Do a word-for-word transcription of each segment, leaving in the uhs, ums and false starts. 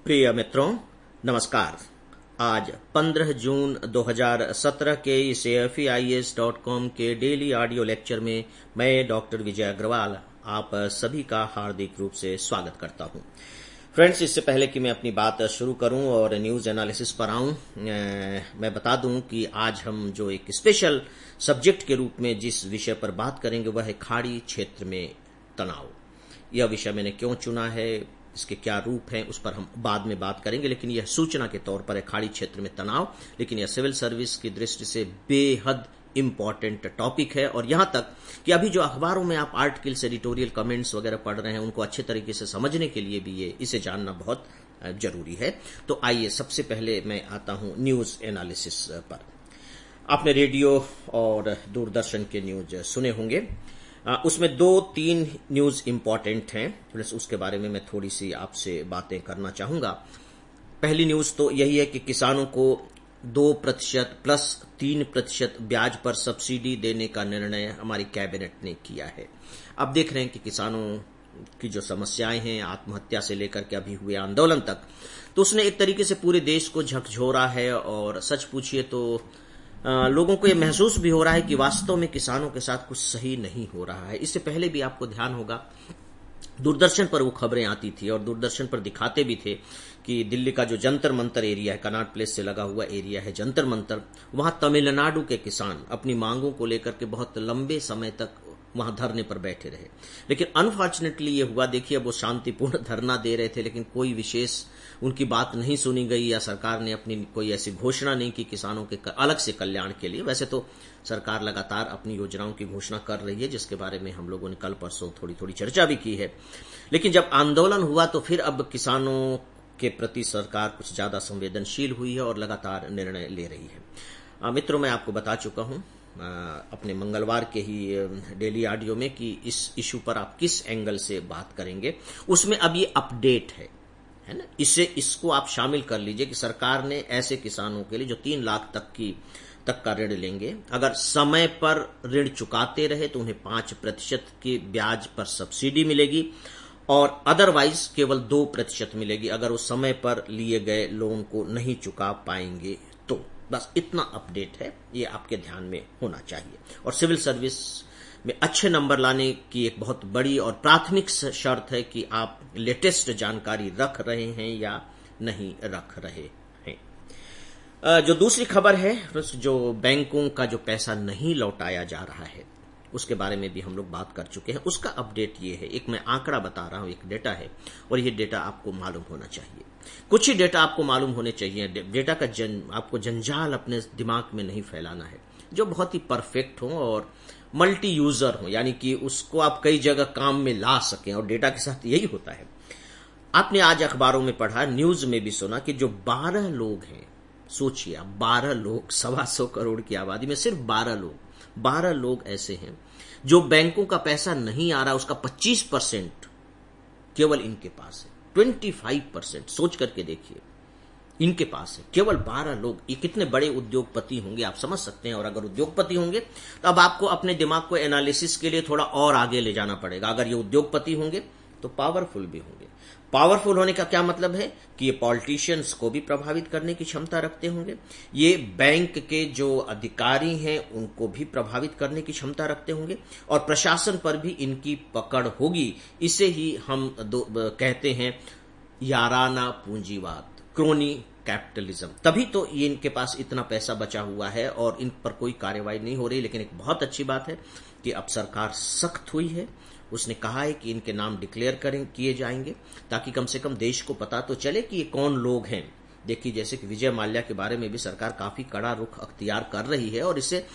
प्रिय मित्रों, नमस्कार। आज पंद्रह जून दो हज़ार सत्रह के इस A F E I S dot com के डेली ऑडियो लेक्चर में मैं डॉक्टर विजय अग्रवाल आप सभी का हार्दिक रूप से स्वागत करता हूं। फ्रेंड्स, इससे पहले कि मैं अपनी बात शुरू करूं और न्यूज एनालिसिस पर आऊं, मैं बता दूं कि आज हम जो एक स्पेशल सब्जेक्ट के रूप में जिस विषय पर बात करेंगे वह है खाड़ी क्षेत्र में तनाव। यह विषय मैंने क्यों चुना है, इसके क्या रूप हैं, उस पर हम बाद में बात करेंगे, लेकिन यह सूचना के तौर पर है खाड़ी क्षेत्र में तनाव। लेकिन यह सिविल सर्विस की दृष्टि से बेहद इंपॉर्टेंट टॉपिक है और यहां तक कि अभी जो अखबारों में आप आर्टिकल्स, एडिटोरियल कमेंट्स वगैरह पढ़ रहे हैं, उनको अच्छे तरीके से समझने के लिए भी ये इसे जानना बहुत जरूरी है। तो आइए सबसे पहले मैं आता हूं न्यूज एनालिसिस पर। आपने रेडियो और दूरदर्शन के न्यूज सुने होंगे, उसमें दो तीन न्यूज इंपॉर्टेंट हैं, प्लस उसके बारे में मैं थोड़ी सी आपसे बातें करना चाहूंगा। पहली न्यूज तो यही है कि किसानों को दो प्रतिशत प्लस तीन प्रतिशत ब्याज पर सब्सिडी देने का निर्णय हमारी कैबिनेट ने किया है। अब देख रहे हैं कि किसानों की जो समस्याएं हैं, आत्महत्या से लेकर के अभी हुए आंदोलन तक, तो उसने एक तरीके से पूरे देश को झकझोरा है और सच पूछिए तो आ, लोगों को यह महसूस भी हो रहा है कि वास्तव में किसानों के साथ कुछ सही नहीं हो रहा है। इससे पहले भी आपको ध्यान होगा दूरदर्शन पर वो खबरें आती थी और दूरदर्शन पर दिखाते भी थे कि दिल्ली का जो जंतर मंतर एरिया है, कनॉट प्लेस से लगा हुआ एरिया है जंतर मंतर, वहां तमिलनाडु के किसान अपनी मांगों को लेकर के बहुत लंबे समय तक वहां धरने पर बैठे रहे। लेकिन अनफॉर्चुनेटली ये हुआ, देखिए अब वो शांतिपूर्ण धरना दे रहे थे लेकिन कोई विशेष उनकी बात नहीं सुनी गई या सरकार ने अपनी कोई ऐसी घोषणा नहीं की किसानों के अलग से कल्याण के लिए। वैसे तो सरकार लगातार अपनी योजनाओं की घोषणा कर रही है, जिसके बारे में हम लोगों ने कल परसों थोड़ी थोड़ी चर्चा भी की है। लेकिन जब आंदोलन हुआ तो फिर अब किसानों के प्रति सरकार कुछ ज्यादा संवेदनशील हुई है और लगातार निर्णय ले रही है। मित्रों, मैं आपको बता चुका हूं अपने मंगलवार के ही डेली ऑडियो में कि इस इशू पर आप किस एंगल से बात करेंगे। उसमें अब ये अपडेट है है ना, इससे इसको आप शामिल कर लीजिए कि सरकार ने ऐसे किसानों के लिए जो तीन लाख तक की तक का ऋण लेंगे, अगर समय पर ऋण चुकाते रहे तो उन्हें पांच प्रतिशत की ब्याज पर सब्सिडी मिलेगी और अदरवाइज केवल दो प्रतिशत मिलेगी अगर वो समय पर लिए गए लोन को नहीं चुका पाएंगे तो। बस इतना अपडेट है, ये आपके ध्यान में होना चाहिए। और सिविल सर्विस में अच्छे नंबर लाने की एक बहुत बड़ी और प्राथमिक शर्त है कि आप लेटेस्ट जानकारी रख रहे हैं या नहीं रख रहे हैं। जो दूसरी खबर है, जो बैंकों का जो पैसा नहीं लौटाया जा रहा है, उसके बारे में भी हम लोग बात कर चुके हैं। उसका अपडेट ये है, एक मैं आंकड़ा बता रहा हूं, एक डेटा है और ये डेटा आपको मालूम होना चाहिए। कुछ ही डेटा आपको मालूम होने चाहिए। डेटा का जन, आपको जंजाल अपने दिमाग में नहीं फैलाना है, जो बहुत ही परफेक्ट हो और मल्टी यूजर हो, यानी कि उसको आप कई जगह काम में ला सकें। और डेटा के साथ यही होता है। आपने आज अखबारों में पढ़ा, न्यूज में भी सुना कि जो बारह लोग हैं, सोचिए आप, बारह लोग, सवा सौ करोड़ की आबादी में सिर्फ बारह लोग बारह लोग ऐसे हैं जो बैंकों का पैसा नहीं आ रहा, उसका पच्चीस परसेंट केवल इनके पास है। पच्चीस परसेंट सोच करके देखिए, इनके पास है केवल बारह लोग। ये कितने बड़े उद्योगपति होंगे आप समझ सकते हैं। और अगर उद्योगपति होंगे तो अब आपको अपने दिमाग को एनालिसिस के लिए थोड़ा और आगे ले जाना पड़ेगा। अगर ये उद्योगपति होंगे तो पावरफुल भी होंगे। पावरफुल होने का क्या मतलब है कि ये पॉलिटिशियंस को भी प्रभावित करने की क्षमता रखते होंगे, ये बैंक के जो अधिकारी हैं उनको भी प्रभावित करने की क्षमता रखते होंगे और प्रशासन पर भी इनकी पकड़ होगी। इसे ही हम दो, कहते हैं याराना पूंजीवाद, क्रोनी कैपिटलिज्म। तभी तो ये इनके पास इतना पैसा बचा हुआ है और इन पर कोई कार्रवाई नहीं हो रही। लेकिन एक बहुत अच्छी बात है कि अब सरकार सख्त हुई है, उसने कहा है कि इनके नाम डिक्लेयर करें किए जाएंगे ताकि कम से कम देश को पता तो चले कि ये कौन लोग हैं। देखिए, जैसे कि विजय माल्या के बारे में भी सरकार काफी कड़ा रुख अख्तियार कर रही है और इससे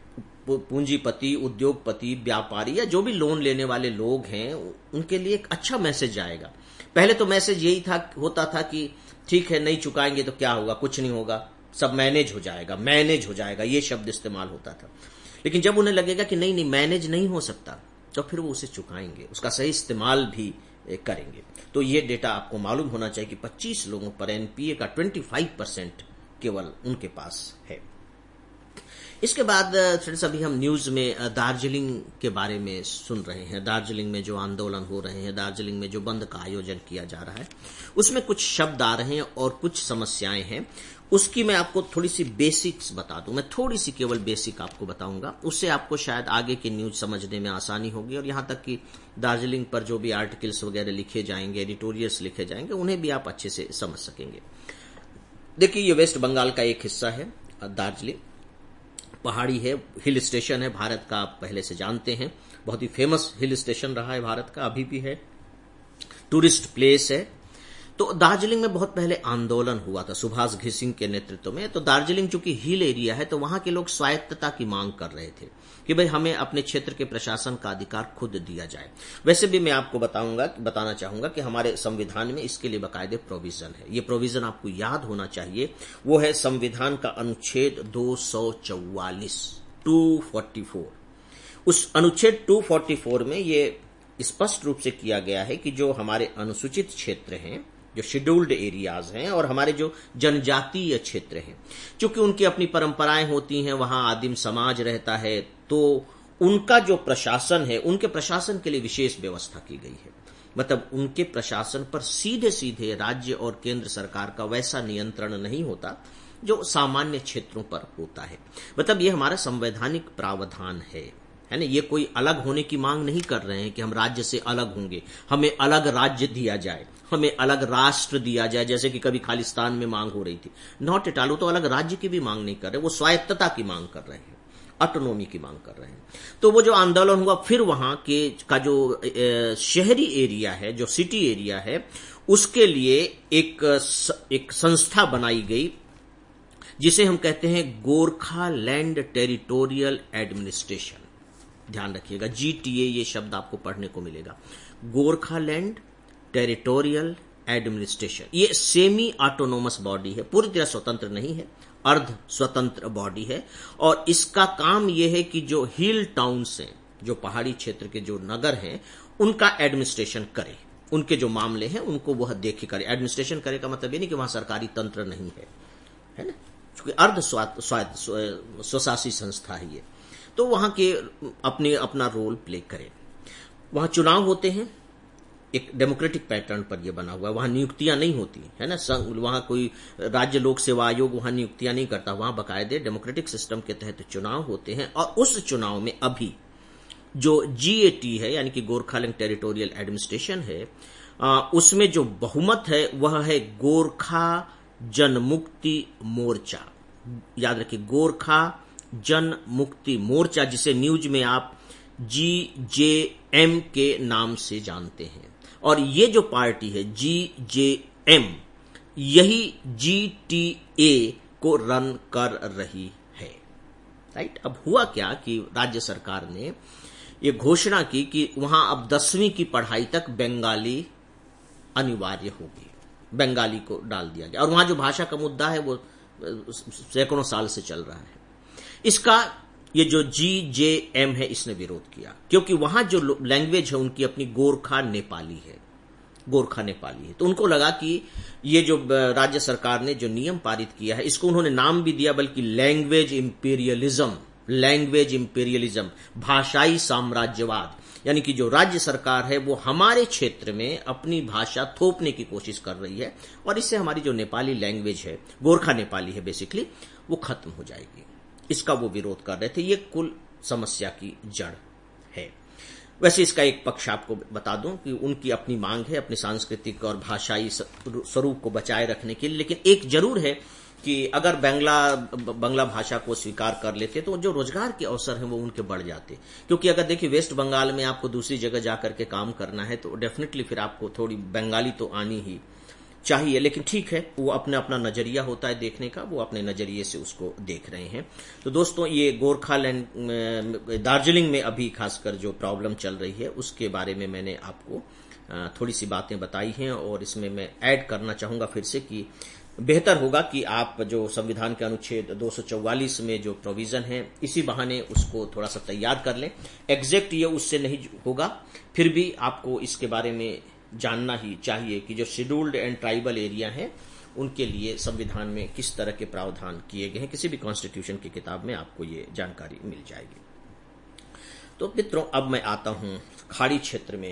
पूंजीपति, उद्योगपति, व्यापारी या जो भी लोन लेने वाले लोग हैं उनके लिए एक अच्छा मैसेज आएगा। पहले तो मैसेज यही था होता था कि ठीक है, नहीं चुकाएंगे तो क्या होगा, कुछ नहीं होगा, सब मैनेज हो जाएगा, मैनेज हो जाएगा, ये शब्द इस्तेमाल होता था। लेकिन जब उन्हें लगेगा कि नहीं नहीं मैनेज नहीं हो सकता, तो फिर वो उसे चुकाएंगे, उसका सही इस्तेमाल भी करेंगे। तो ये डेटा आपको मालूम होना चाहिए कि पच्चीस लोगों पर एनपीए का पच्चीस परसेंट केवल उनके पास है। इसके बाद फ्रेंड्स अभी हम न्यूज में दार्जिलिंग के बारे में सुन रहे हैं। दार्जिलिंग में जो आंदोलन हो रहे हैं, दार्जिलिंग में जो बंद का आयोजन किया जा रहा है, उसमें कुछ शब्द आ रहे हैं और कुछ समस्याएं हैं। उसकी मैं आपको थोड़ी सी बेसिक्स बता दूं। मैं थोड़ी सी केवल बेसिक आपको बताऊंगा, उससे आपको शायद आगे की न्यूज समझने में आसानी होगी और यहां तक कि दार्जिलिंग पर जो भी आर्टिकल्स वगैरह लिखे जाएंगे, एडिटोरियल्स लिखे जाएंगे, उन्हें भी आप अच्छे से समझ सकेंगे। देखिए, ये वेस्ट बंगाल का एक हिस्सा है। दार्जिलिंग पहाड़ी है, हिल स्टेशन है, भारत का आप पहले से जानते हैं, बहुत ही फेमस हिल स्टेशन रहा है भारत का, अभी भी है, टूरिस्ट प्लेस है। तो दार्जिलिंग में बहुत पहले आंदोलन हुआ था सुभाष घिसिंग के नेतृत्व में। तो दार्जिलिंग चूंकि हिल एरिया है, तो वहां के लोग स्वायत्तता की मांग कर रहे थे कि भाई हमें अपने क्षेत्र के प्रशासन का अधिकार खुद दिया जाए। वैसे भी मैं आपको बताऊंगा बताना चाहूंगा कि हमारे संविधान में इसके लिए बाकायदे प्रोविजन है। ये प्रोविजन आपको याद होना चाहिए, वो है संविधान का अनुच्छेद दो सौ चौवालीस, दो सौ चौवालीस। उस अनुच्छेद दो सौ चौवालीस में ये स्पष्ट रूप से किया गया है कि जो हमारे अनुसूचित क्षेत्र हैं, जो शेड्यूल्ड एरियाज हैं, और हमारे जो जनजातीय क्षेत्र हैं, क्योंकि उनकी अपनी परंपराएं होती हैं, वहां आदिम समाज रहता है, तो उनका जो प्रशासन है, उनके प्रशासन के लिए विशेष व्यवस्था की गई है। मतलब उनके प्रशासन पर सीधे सीधे राज्य और केंद्र सरकार का वैसा नियंत्रण नहीं होता जो सामान्य क्षेत्रों पर होता है। मतलब ये हमारा संवैधानिक प्रावधान है, है ना। ये कोई अलग होने की मांग नहीं कर रहे हैं कि हम राज्य से अलग होंगे, हमें अलग राज्य दिया जाए, हमें अलग राष्ट्र दिया जाए, जैसे कि कभी खालिस्तान में मांग हो रही थी। नॉट एट ऑल, तो अलग राज्य की भी मांग नहीं कर रहे, वो स्वायत्तता की मांग कर रहे हैं, ऑटोनॉमी की मांग कर रहे हैं। तो वो जो आंदोलन हुआ, फिर वहां के का जो शहरी एरिया है, जो सिटी एरिया है, उसके लिए एक एक संस्था बनाई गई जिसे हम कहते हैं गोरखा लैंड टेरिटोरियल एडमिनिस्ट्रेशन। ध्यान रखिएगा, जीटीए ये शब्द आपको पढ़ने को मिलेगा, गोरखा लैंड टेरिटोरियल एडमिनिस्ट्रेशन। ये सेमी ऑटोनोमस बॉडी है, पूरी तरह स्वतंत्र नहीं है, अर्ध स्वतंत्र बॉडी है। और इसका काम यह है कि जो हिल टाउन्स हैं, जो पहाड़ी क्षेत्र के जो नगर हैं, उनका एडमिनिस्ट्रेशन करे, उनके जो मामले हैं उनको वह देखे करे। एडमिनिस्ट्रेशन करे का मतलब ये नहीं कि वहां सरकारी तंत्र नहीं है, है ना, क्योंकि अर्ध स्वशासी संस्था है ये। तो वहां के अपने अपना रोल प्ले करें। वहां चुनाव होते हैं, एक डेमोक्रेटिक पैटर्न पर यह बना हुआ है। वहां नियुक्तियां नहीं होती, है ना, वहां कोई राज्य लोक सेवा आयोग वहां नियुक्तियां नहीं करता, वहां बाकायदे डेमोक्रेटिक सिस्टम के तहत चुनाव होते हैं। और उस चुनाव में अभी जो जीएटी है, यानी कि गोरखालैंड टेरिटोरियल एडमिनिस्ट्रेशन है, आ, उसमें जो बहुमत है वह है गोरखा जनमुक्ति मोर्चा। याद रखिए, गोरखा जन मुक्ति मोर्चा, जिसे न्यूज में आप जी जे एम के नाम से जानते हैं। और ये जो पार्टी है जी जे एम, यही जी टी ए को रन कर रही है, राइट। अब हुआ क्या कि राज्य सरकार ने ये घोषणा की कि वहां अब दसवीं की पढ़ाई तक बंगाली अनिवार्य होगी, बंगाली को डाल दिया गया। और वहां जो भाषा का मुद्दा है वो सैकड़ों साल से चल रहा है। इसका ये जो जी जे एम है, इसने विरोध किया, क्योंकि वहां जो लैंग्वेज है उनकी अपनी गोरखा नेपाली है, गोरखा नेपाली है। तो उनको लगा कि ये जो राज्य सरकार ने जो नियम पारित किया है, इसको उन्होंने नाम भी दिया, बल्कि लैंग्वेज इंपीरियलिज्म, लैंग्वेज इंपीरियलिज्म, भाषाई साम्राज्यवाद। यानी कि जो राज्य सरकार है वो हमारे क्षेत्र में अपनी भाषा थोपने की कोशिश कर रही है, और इससे हमारी जो नेपाली लैंग्वेज है, गोरखा नेपाली है बेसिकली, वो खत्म हो जाएगी। इसका वो विरोध कर रहे थे। ये कुल समस्या की जड़ है। वैसे इसका एक पक्ष आपको बता दूं कि उनकी अपनी मांग है अपने सांस्कृतिक और भाषाई स्वरूप को बचाए रखने के लिए, लेकिन एक जरूर है कि अगर बांग्ला बांग्ला भाषा को स्वीकार कर लेते तो जो रोजगार के अवसर हैं वो उनके बढ़ जाते। क्योंकि अगर देखिए वेस्ट बंगाल में आपको दूसरी जगह जाकर के काम करना है तो डेफिनेटली फिर आपको थोड़ी बंगाली तो आनी ही चाहिए। लेकिन ठीक है, वो अपना अपना नजरिया होता है देखने का, वो अपने नजरिए से उसको देख रहे हैं। तो दोस्तों, ये गोरखालैंड दार्जिलिंग में अभी खासकर जो प्रॉब्लम चल रही है उसके बारे में मैंने आपको थोड़ी सी बातें बताई हैं, और इसमें मैं ऐड करना चाहूंगा फिर से कि बेहतर होगा कि आप जो संविधान के अनुच्छेद दो सौ चौवालीस में जो प्रोविजन है, इसी बहाने उसको थोड़ा सा तैयार कर लें। एग्जैक्ट ये उससे नहीं होगा, फिर भी आपको इसके बारे में जानना ही चाहिए कि जो शेड्यूल्ड एंड ट्राइबल एरिया हैं उनके लिए संविधान में किस तरह के प्रावधान किए गए हैं। किसी भी कॉन्स्टिट्यूशन की किताब में आपको ये जानकारी मिल जाएगी। तो मित्रों, अब मैं आता हूं खाड़ी क्षेत्र में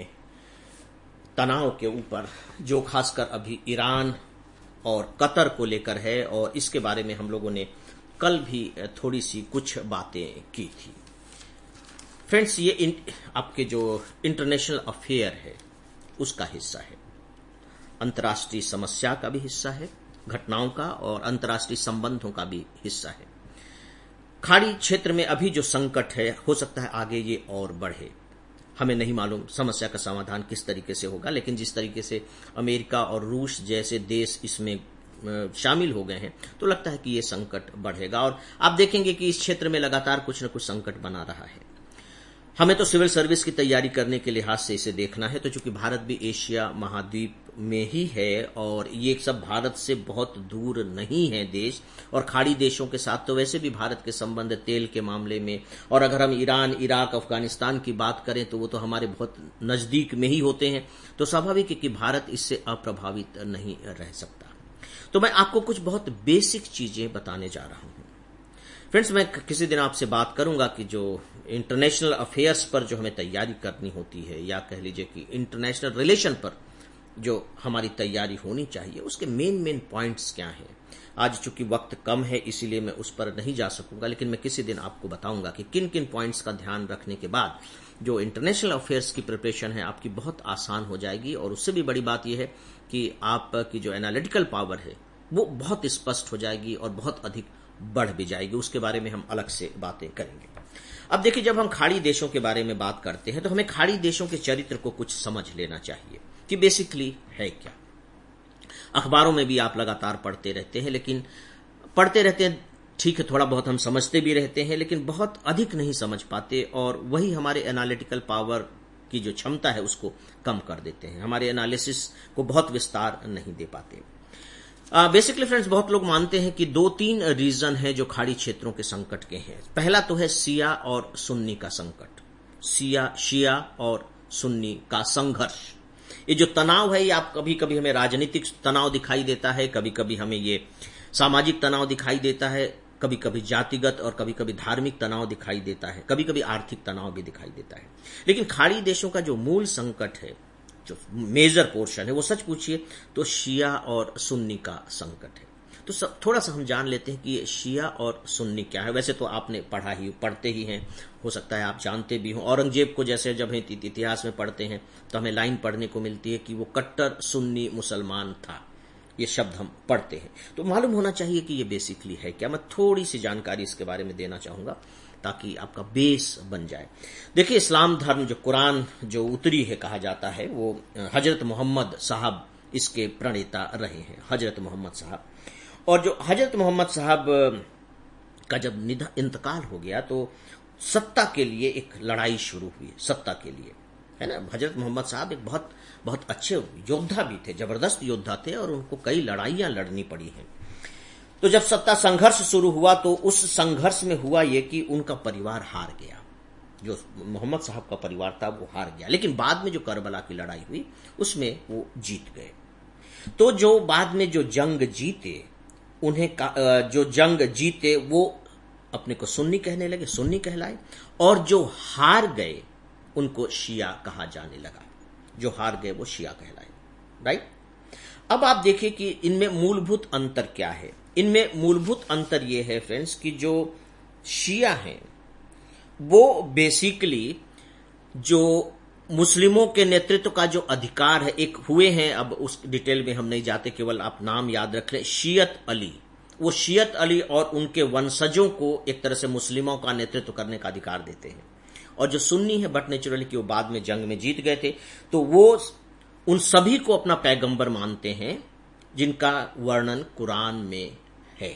तनाव के ऊपर, जो खासकर अभी ईरान और कतर को लेकर है, और इसके बारे में हम लोगों ने कल भी थोड़ी सी कुछ बातें की थी। फ्रेंड्स, ये इन, आपके जो इंटरनेशनल अफेयर है उसका हिस्सा है, अंतर्राष्ट्रीय समस्या का भी हिस्सा है, घटनाओं का और अंतर्राष्ट्रीय संबंधों का भी हिस्सा है। खाड़ी क्षेत्र में अभी जो संकट है, हो सकता है आगे ये और बढ़े। हमें नहीं मालूम समस्या का समाधान किस तरीके से होगा, लेकिन जिस तरीके से अमेरिका और रूस जैसे देश इसमें शामिल हो गए हैं तो लगता है कि ये संकट बढ़ेगा। और आप देखेंगे कि इस क्षेत्र में लगातार कुछ न कुछ संकट बना रहा है। हमें तो सिविल सर्विस की तैयारी करने के लिहाज से इसे देखना है, तो चूंकि भारत भी एशिया महाद्वीप में ही है और ये सब भारत से बहुत दूर नहीं है देश, और खाड़ी देशों के साथ तो वैसे भी भारत के संबंध तेल के मामले में, और अगर हम ईरान, इराक, अफगानिस्तान की बात करें तो वो तो हमारे बहुत नजदीक में ही होते हैं, तो स्वाभाविक है कि भारत इससे अप्रभावित नहीं रह सकता। तो मैं आपको कुछ बहुत बेसिक चीजें बताने जा रहा हूं। फ्रेंड्स, मैं किसी दिन आपसे बात करूंगा कि जो इंटरनेशनल अफेयर्स पर जो हमें तैयारी करनी होती है, या कह लीजिए कि इंटरनेशनल रिलेशन पर जो हमारी तैयारी होनी चाहिए, उसके मेन मेन पॉइंट्स क्या हैं। आज चूंकि वक्त कम है इसीलिए मैं उस पर नहीं जा सकूंगा, लेकिन मैं किसी दिन आपको बताऊंगा कि किन किन पॉइंट्स का ध्यान रखने के बाद जो इंटरनेशनल अफेयर्स की प्रिपरेशन है आपकी बहुत आसान हो जाएगी। और उससे भी बड़ी बात यह है कि आपकी जो एनालिटिकल पावर है वो बहुत स्पष्ट हो जाएगी और बहुत अधिक बढ़ भी जाएगी। उसके बारे में हम अलग से बातें करेंगे। अब देखिए, जब हम खाड़ी देशों के बारे में बात करते हैं तो हमें खाड़ी देशों के चरित्र को कुछ समझ लेना चाहिए कि बेसिकली है क्या। अखबारों में भी आप लगातार पढ़ते रहते हैं, लेकिन पढ़ते रहते हैं ठीक है, थोड़ा बहुत हम समझते भी रहते हैं, लेकिन बहुत अधिक नहीं समझ पाते, और वही हमारे एनालिटिकल पावर की जो क्षमता है उसको कम कर देते हैं, हमारे एनालिसिस को बहुत विस्तार नहीं दे पाते। बेसिकली uh, फ्रेंड्स, बहुत लोग मानते हैं कि दो तीन रीजन है जो खाड़ी क्षेत्रों के संकट के हैं। पहला तो है शिया और सुन्नी का संकट, शिया शिया और सुन्नी का संघर्ष। ये जो तनाव है, ये आप कभी कभी हमें राजनीतिक तनाव दिखाई देता है, कभी कभी हमें ये सामाजिक तनाव दिखाई देता है, कभी कभी जातिगत और कभी कभी धार्मिक तनाव दिखाई देता है, कभी कभी आर्थिक तनाव भी दिखाई देता है। लेकिन खाड़ी देशों का जो मूल संकट है, जो मेजर पोर्शन है, वो सच पूछिए तो शिया और सुन्नी का संकट है। तो सब थोड़ा सा हम जान लेते हैं कि ये शिया और सुन्नी क्या है। वैसे तो आपने पढ़ा ही पढ़ते ही हैं, हो सकता है आप जानते भी हों। औरंगजेब को जैसे जब हम इतिहास में पढ़ते हैं तो हमें लाइन पढ़ने को मिलती है कि वो कट्टर सुन्नी मुसलमान था, ये शब्द हम पढ़ते हैं। तो मालूम होना चाहिए कि ये बेसिकली है क्या। मैं थोड़ी सी जानकारी इसके बारे में देना चाहूंगा ताकि आपका बेस बन जाए। देखिए, इस्लाम धर्म जो कुरान जो उत्तरी है कहा जाता है, वो हजरत मोहम्मद साहब इसके प्रणेता रहे हैं, हजरत मोहम्मद साहब। और जो हजरत मोहम्मद साहब का जब निधन इंतकाल हो गया तो सत्ता के लिए एक लड़ाई शुरू हुई, सत्ता के लिए, है ना। हजरत मोहम्मद साहब एक बहुत बहुत अच्छे योद्धा भी थे, जबरदस्त योद्धा थे, और उनको कई लड़ाइयां लड़नी पड़ी हैं। तो जब सत्ता संघर्ष शुरू हुआ तो उस संघर्ष में हुआ ये कि उनका परिवार हार गया, जो मोहम्मद साहब का परिवार था वो हार गया। लेकिन बाद में जो करबला की लड़ाई हुई उसमें वो जीत गए। तो जो बाद में जो जंग जीते, उन्हें जो जंग जीते वो अपने को सुन्नी कहने लगे, सुन्नी कहलाए, और जो हार गए उनको शिया कहा जाने लगा, जो हार गए वो शिया कहलाए, राइट। अब आप देखिए कि इनमें मूलभूत अंतर क्या है। इनमें मूलभूत अंतर यह है फ्रेंड्स कि जो शिया हैं वो बेसिकली जो मुस्लिमों के नेतृत्व का जो अधिकार है, एक हुए हैं, अब उस डिटेल में हम नहीं जाते, केवल आप नाम याद रख लें, शियत अली। वो शियत अली और उनके वंशजों को एक तरह से मुस्लिमों का नेतृत्व करने का अधिकार देते हैं। और जो सुन्नी है, बट नेचुरली कि वो बाद में जंग में जीत गए थे, तो वो उन सभी को अपना पैगंबर मानते हैं जिनका वर्णन कुरान में है,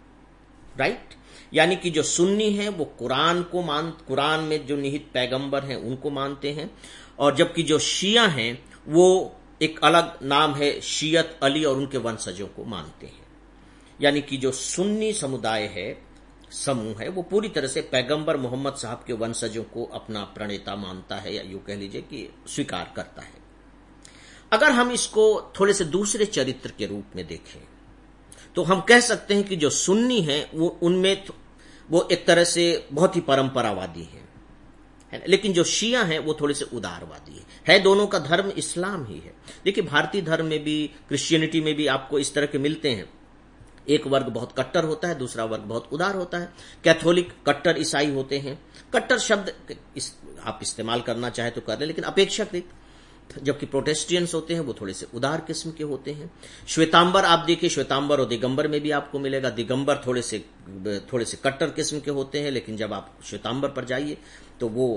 राइट। यानी कि जो सुन्नी है वो कुरान को मान कुरान में जो निहित पैगंबर हैं उनको मानते हैं, और जबकि जो शिया हैं वो एक अलग नाम है शियत अली और उनके वंशजों को मानते हैं। यानी कि जो सुन्नी समुदाय है, समूह है, वो पूरी तरह से पैगंबर मोहम्मद साहब के वंशजों को अपना प्रणेता मानता है, या यूं कह लीजिए कि स्वीकार करता है। अगर हम इसको थोड़े से दूसरे चरित्र के रूप में देखें तो हम कह सकते हैं कि जो सुन्नी है वो उनमें वो एक तरह से बहुत ही परंपरावादी है, है लेकिन जो शिया हैं वो थोड़े से उदारवादी है। है दोनों का धर्म इस्लाम ही है। देखिए भारतीय धर्म में भी, क्रिश्चियनिटी में भी आपको इस तरह के मिलते हैं। एक वर्ग बहुत कट्टर होता है, दूसरा वर्ग बहुत उदार होता है। कैथोलिक कट्टर ईसाई होते हैं। कट्टर शब्द इस, आप इस्तेमाल करना चाहे तो कर ले, लेकिन अपेक्षाकृत। जबकि प्रोटेस्टेंट्स होते हैं वो थोड़े से उदार किस्म के होते हैं। श्वेतांबर आप देखिए, श्वेतांबर और दिगंबर में भी आपको मिलेगा। दिगंबर थोड़े से थोड़े से कट्टर किस्म के होते हैं, लेकिन जब आप श्वेतांबर पर जाइए तो वो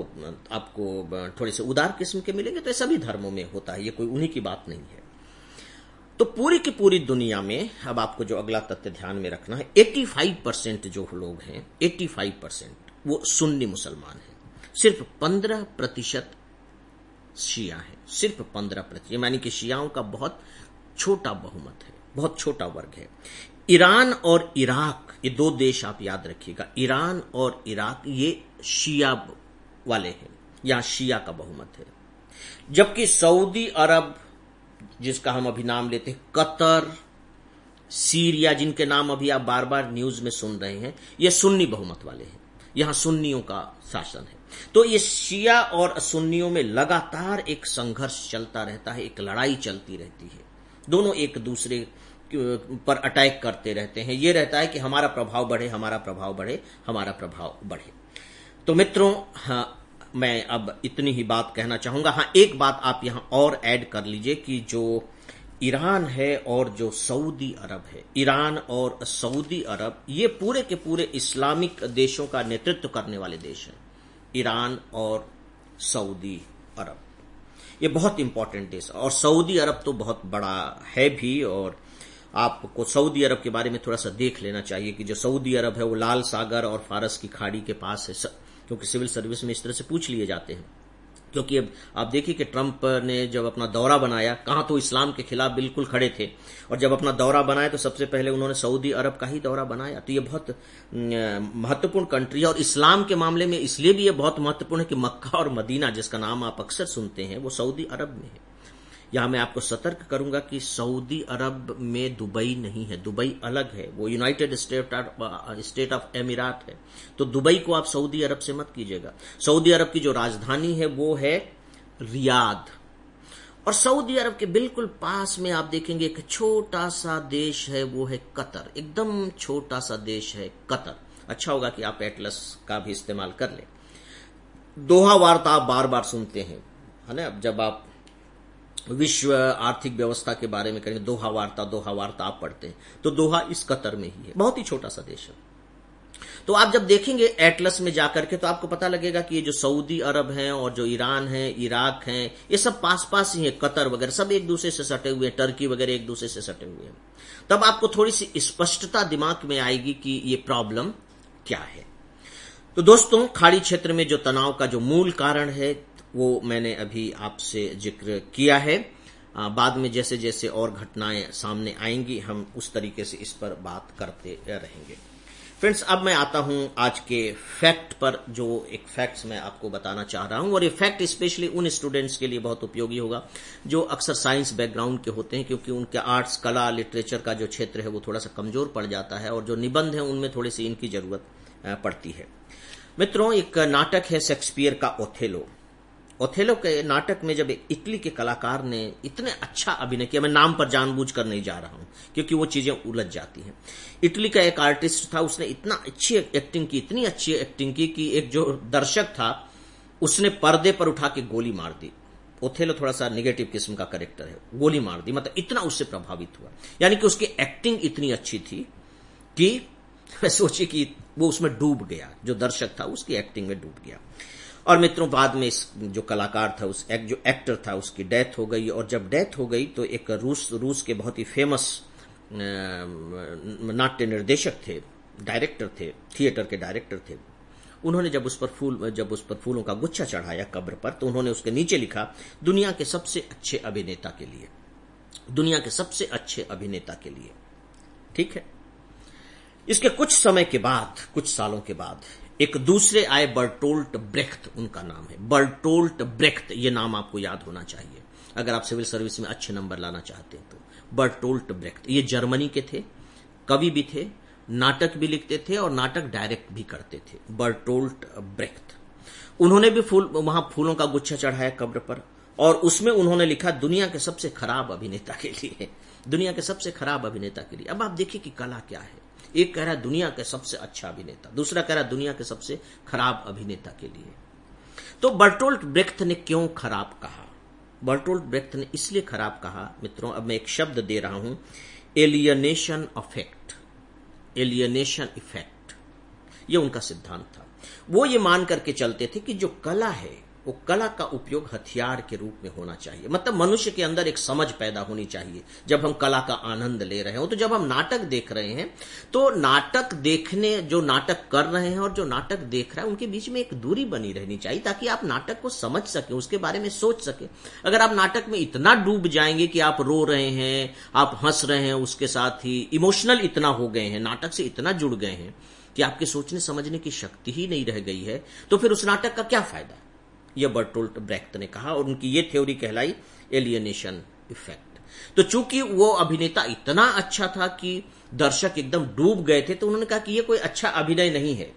आपको थोड़े से उदार किस्म के मिलेंगे। तो ये सभी धर्मों में होता है, ये कोई उन्हीं की बात नहीं है। तो पूरी की पूरी दुनिया में अब आपको जो अगला तथ्य ध्यान में रखना है, पचासी परसेंट जो लोग हैं, पचासी परसेंट वो सुन्नी मुसलमान हैं। सिर्फ पंद्रह प्रतिशत शिया है, सिर्फ पंद्रह प्रतिशत, यानी कि शियाओं का बहुत छोटा बहुमत है, बहुत छोटा वर्ग है। ईरान और इराक, ये दो देश आप याद रखिएगा, ईरान और इराक ये शिया वाले हैं, यहां शिया का बहुमत है। जबकि सऊदी अरब, जिसका हम अभी नाम लेते हैं, कतर, सीरिया, जिनके नाम अभी आप बार बार न्यूज में सुन रहे हैं, ये सुन्नी बहुमत वाले हैं। यहां सुन्नियों का शासन है। तो ये शिया और सुन्नियों में लगातार एक संघर्ष चलता रहता है, एक लड़ाई चलती रहती है। दोनों एक दूसरे पर अटैक करते रहते हैं। ये रहता है कि हमारा प्रभाव बढ़े, हमारा प्रभाव बढ़े, हमारा प्रभाव बढ़े। तो मित्रों, हाँ, मैं अब इतनी ही बात कहना चाहूंगा। हाँ, एक बात आप यहां और ऐड कर लीजिए कि जो ईरान है और जो सऊदी अरब है, ईरान और सऊदी अरब ये पूरे के पूरे इस्लामिक देशों का नेतृत्व करने वाले देश हैं। ईरान और सऊदी अरब ये बहुत इंपॉर्टेंट देश, और सऊदी अरब तो बहुत बड़ा है भी। और आपको सऊदी अरब के बारे में थोड़ा सा देख लेना चाहिए कि जो सऊदी अरब है वो लाल सागर और फारस की खाड़ी के पास है, क्योंकि सिविल सर्विस में इस तरह से पूछ लिए जाते हैं। क्योंकि अब आप देखिए कि ट्रंप ने जब अपना दौरा बनाया, कहां तो इस्लाम के खिलाफ बिल्कुल खड़े थे, और जब अपना दौरा बनाया तो सबसे पहले उन्होंने सऊदी अरब का ही दौरा बनाया। तो ये बहुत महत्वपूर्ण कंट्री है, और इस्लाम के मामले में इसलिए भी ये बहुत महत्वपूर्ण है कि मक्का और मदीना, जिसका नाम आप अक्सर सुनते हैं, वो सऊदी अरब में है। यहां मैं आपको सतर्क करूंगा कि सऊदी अरब में दुबई नहीं है, दुबई अलग है, वो United State State of Emirates है। तो दुबई को आप सऊदी अरब से मत कीजिएगा। सऊदी अरब की जो राजधानी है वो है रियाद, और सऊदी अरब के बिल्कुल पास में आप देखेंगे एक छोटा सा देश है, वो है कतर। एकदम छोटा सा देश है कतर। अच्छा होगा कि आप एटलस का भी इस्तेमाल कर ले। दोहा वार्ता आप बार बार सुनते हैं, है ना। जब आप विश्व आर्थिक व्यवस्था के बारे में करेंगे, दोहा वार्ता दोहा वार्ता आप पढ़ते हैं, तो दोहा इस कतर में ही है, बहुत ही छोटा सा देश है। तो आप जब देखेंगे एटलस में जाकर के, तो आपको पता लगेगा कि ये जो सऊदी अरब हैं और जो ईरान है, इराक हैं, ये सब पास पास ही है। कतर वगैरह सब एक दूसरे से सटे हुए हैं, टर्की वगैरह एक दूसरे से सटे हुए हैं। तब आपको थोड़ी सी स्पष्टता दिमाग में आएगी कि ये प्रॉब्लम क्या है। तो दोस्तों, खाड़ी क्षेत्र में जो तनाव का जो मूल कारण है वो मैंने अभी आपसे जिक्र किया है। आ, बाद में जैसे जैसे और घटनाएं सामने आएंगी हम उस तरीके से इस पर बात करते रहेंगे। फ्रेंड्स, अब मैं आता हूं आज के फैक्ट पर, जो एक फैक्ट्स मैं आपको बताना चाह रहा हूं, और ये फैक्ट स्पेशली उन स्टूडेंट्स के लिए बहुत उपयोगी होगा जो अक्सर साइंस बैकग्राउंड के होते हैं, क्योंकि उनके आर्ट्स, कला, लिटरेचर का जो क्षेत्र है वो थोड़ा सा कमजोर पड़ जाता है, और जो निबंध है उनमें थोड़ी सी इनकी जरूरत पड़ती है। मित्रों, एक नाटक है शेक्सपियर का ओथेलो। ओथेलो के नाटक में जब इटली के कलाकार ने इतने अच्छा अभिनय किया, मैं नाम पर जानबूझकर नहीं जा रहा हूं क्योंकि वो चीजें उलझ जाती हैं। इटली का एक आर्टिस्ट था, उसने इतना अच्छी एक्टिंग की, इतनी अच्छी एक्टिंग की कि एक जो दर्शक था उसने पर्दे पर उठा के गोली मार दी। ओथेलो थोड़ा सा निगेटिव किस्म का कैरेक्टर है, गोली मार दी, मतलब इतना उससे प्रभावित हुआ। यानी कि उसकी एक्टिंग इतनी अच्छी थी कि सोचिए कि वो उसमें डूब गया, जो दर्शक था उसकी एक्टिंग में डूब गया। और मित्रों, बाद में इस जो कलाकार था, उस एक जो एक्टर था, उसकी डेथ हो गई। और जब डेथ हो गई तो एक रूस रूस के बहुत ही फेमस नाट्य निर्देशक थे, डायरेक्टर थे, थिएटर के डायरेक्टर थे। उन्होंने जब उस पर फूल जब उस पर फूलों का गुच्छा चढ़ाया कब्र पर, तो उन्होंने उसके नीचे लिखा, दुनिया के सबसे अच्छे अभिनेता के लिए, दुनिया के सबसे अच्छे अभिनेता के लिए। ठीक है। इसके कुछ समय के बाद, कुछ सालों के बाद एक दूसरे आए, बर्टोल्ट ब्रेख्त उनका नाम है, बर्टोल्ट ब्रेख्त, ये नाम आपको याद होना चाहिए। अगर आप सिविल सर्विस में अच्छे नंबर लाना चाहते हैं तो। बर्टोल्ट ब्रेख्त, ये जर्मनी के थे, कवि भी थे, नाटक भी लिखते थे और नाटक डायरेक्ट भी करते थे। बर्टोल्ट ब्रेख्त, उन्होंने भी फूल वहां फूलों का गुच्छा चढ़ाया कब्र पर, और उसमें उन्होंने लिखा दुनिया के सबसे खराब अभिनेता के लिए, दुनिया के सबसे खराब अभिनेता के लिए। अब आप देखिए कि कला क्या है। एक कह रहा है दुनिया के सबसे अच्छा अभिनेता, दूसरा कह रहा है दुनिया के सबसे खराब अभिनेता के लिए। तो बर्टोल्ट ब्रेख्त ने क्यों खराब कहा? बर्टोल्ट ब्रेख्त ने इसलिए खराब कहा मित्रों, अब मैं एक शब्द दे रहा हूं, एलियनेशन इफेक्ट। एलियनेशन इफेक्ट, ये उनका सिद्धांत था। वो ये मान करके चलते थे कि जो कला है वो कला का उपयोग हथियार के रूप में होना चाहिए। मतलब मनुष्य के अंदर एक समझ पैदा होनी चाहिए जब हम कला का आनंद ले रहे हो। तो जब हम नाटक देख रहे हैं तो नाटक देखने, जो नाटक कर रहे हैं और जो नाटक देख रहा है, उनके बीच में एक दूरी बनी रहनी चाहिए ताकि आप नाटक को समझ सके, उसके बारे में सोच सके। अगर आप नाटक में इतना डूब जाएंगे कि आप रो रहे हैं, आप हंस रहे हैं, उसके साथ ही इमोशनल इतना हो गए हैं, नाटक से इतना जुड़ गए हैं कि आपके सोचने समझने की शक्ति ही नहीं रह गई है, तो फिर उस नाटक का क्या फायदा? यह बर्टोल्ट ब्रेख्त ने कहा और उनकी यह थ्योरी कहलाई एलियनेशन इफेक्ट। तो चूंकि वो अभिनेता इतना अच्छा था कि दर्शक एकदम डूब गए थे, तो उन्होंने कहा कि यह कोई अच्छा अभिनय नहीं है।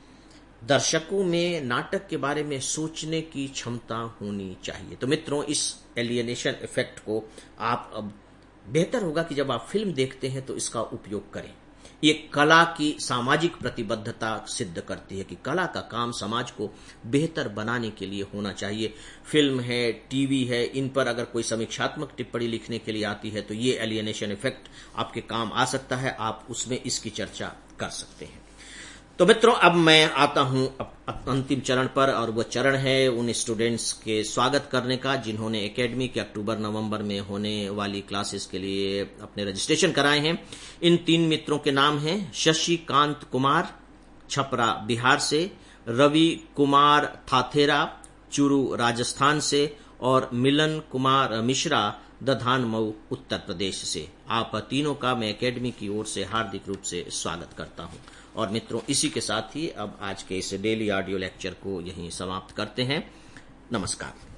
दर्शकों में नाटक के बारे में सोचने की क्षमता होनी चाहिए। तो मित्रों, इस एलियनेशन इफेक्ट को आप अब बेहतर होगा कि जब आप फिल्म देखते हैं तो इसका उपयोग करें। ये कला की सामाजिक प्रतिबद्धता सिद्ध करती है कि कला का काम समाज को बेहतर बनाने के लिए होना चाहिए। फिल्म है, टीवी है, इन पर अगर कोई समीक्षात्मक टिप्पणी लिखने के लिए आती है तो ये एलियनेशन इफेक्ट आपके काम आ सकता है, आप उसमें इसकी चर्चा कर सकते हैं। तो मित्रों, अब मैं आता हूं अंतिम चरण पर, और वह चरण है उन स्टूडेंट्स के स्वागत करने का जिन्होंने एकेडमी के अक्टूबर नवंबर में होने वाली क्लासेस के लिए अपने रजिस्ट्रेशन कराए हैं। इन तीन मित्रों के नाम हैं शशिकांत कुमार, छपरा बिहार से, रवि कुमार थाथेरा, चूरू राजस्थान से, और मिलन कुमार मिश्रा, दधान मऊ उत्तर प्रदेश से। आप तीनों का मैं एकेडमी की ओर से हार्दिक रूप से स्वागत करता हूं। और मित्रों, इसी के साथ ही अब आज के इस डेली ऑडियो लेक्चर को यहीं समाप्त करते हैं। नमस्कार।